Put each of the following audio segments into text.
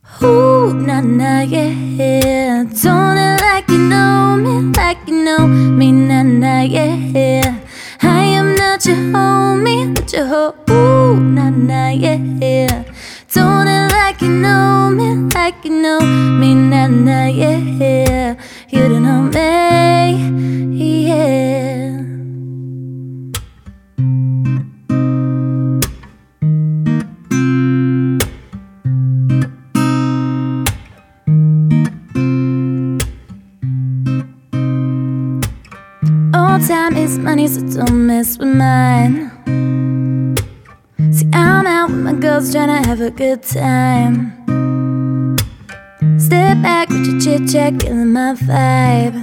Ooh, nah, nah, yeah. Don't act like you know me, like you know me, nah, nah, yeah. I am not your homie, not your hoe. Ooh, nah, nah, yeah. Don't act like you know me, like you know me, nah, nah, yeah. You don't know me, yeah. All time is money, so don't mess with mine. See, I'm out with my girls tryna have a good time. Step back with your chit-chat, killing my vibe.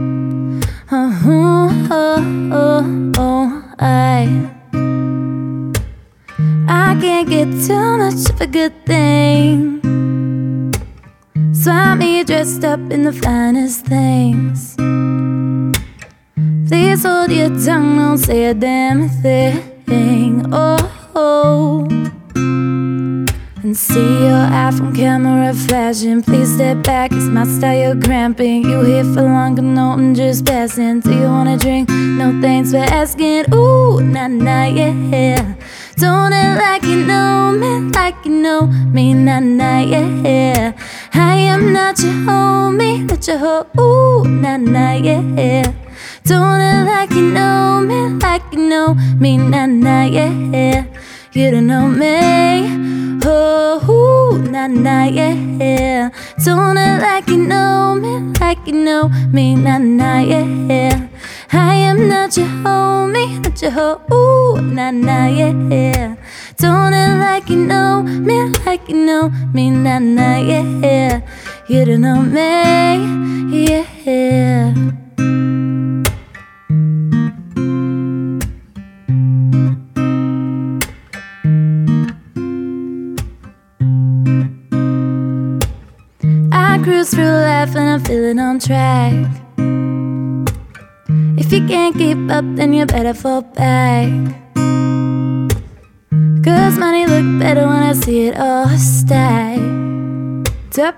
I can't get too much of a good thing, so I'm here dressed up in the finest things. Please hold your tongue, don't say a damn thing. Oh, and see your iPhone camera flashing. Please step back, it's my style, you're cramping. You here for longer, no, I'm just passing. Do you wanna drink? No thanks for asking. Ooh, nah, nah, yeah. Don't act like you know me, like you know me, nah, nah, yeah. I am not your homie, not your hoe. Ooh, nah, nah, yeah. Don't act like you know me, like you know me, nah, nah, yeah. You don't know me, oh, nah, nah, yeah. Don't act like you know me, like you know me, nah, nah, yeah. I am not your homie, not your hoe, ooh, nah, nah, yeah. Don't act like you know me, like you know me, nah, nah, yeah. You don't know me, yeah. I cruise through life and I'm feeling on track. If you can't keep up, then you better fall back. Cause money look better when I see it all stacked up.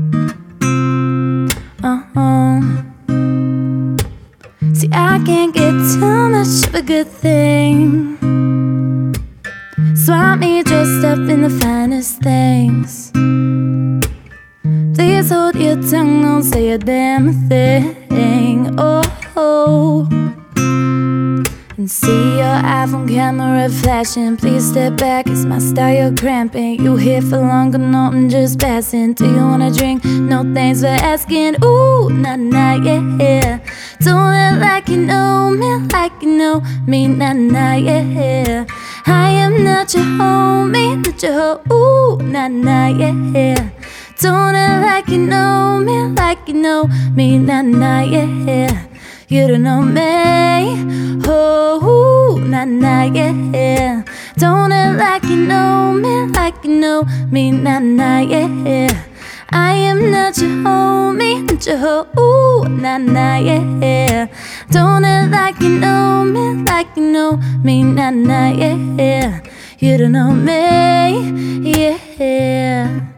See, I can't get too much of a good thing, so I'm here dressed up in the finest things. Please hold your tongue, don't say a damn thing. Oh, and see your iPhone camera flashing. Please step back, it's my style, you're cramping. You here for longer, no, I'm just passing. Do you wanna drink? No thanks for asking. Ooh, nah, nah, yeah. Don't act like you know me, like you know me, nah, nah, yeah. I am not your homie, not your hoe. Ooh, nah, nah, yeah. Don't act like you know me, like you know me, nah, nah, yeah. You don't know me, oh, nah, nah, yeah. Don't act like you know me, like you know me, nah, nah, yeah. I am not your homie, not your hoe, ooh, nah, nah, yeah. Don't act like you know me, like you know me, nah, nah, yeah. You don't know me, yeah.